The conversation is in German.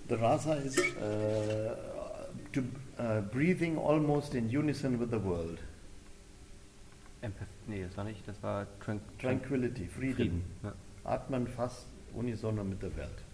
The rasa is breathing almost in unison with the world. Nee, das war nicht, das war Tranquility, Frieden. Frieden, ja. Atmen fast unisono mit der Welt.